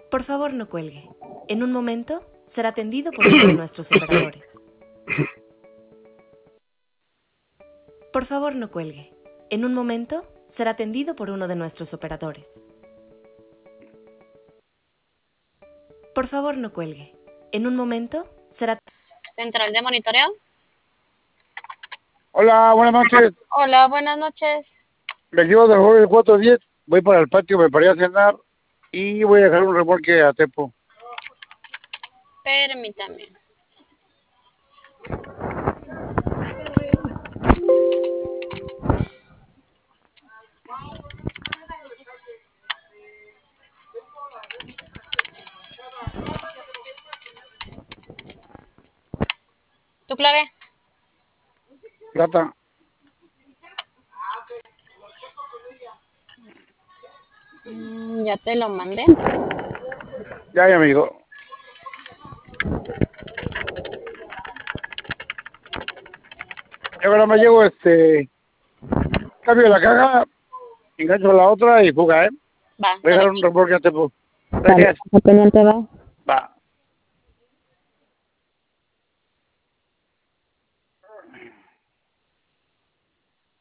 Por favor, no cuelgue. En un momento será atendido por uno de nuestros operadores. Por favor, no cuelgue. En un momento será atendido por uno de nuestros operadores. Por favor, no cuelgue. En un momento será... Central de monitoreo. Hola, buenas noches. Hola, buenas noches. Me llevo de jueves 410. Voy para el patio, me paré a cenar y voy a dejar un remolque a Tepo. Permítame. ¿Tu clave? Plata. Ya te lo mandé. Ya, mi amigo. Y ahora me llevo cambio la caja, engancho la otra y fuga, ¿eh? Va, Voy a dejar dale. un remolque a Tepo. Gracias. Pendiente va.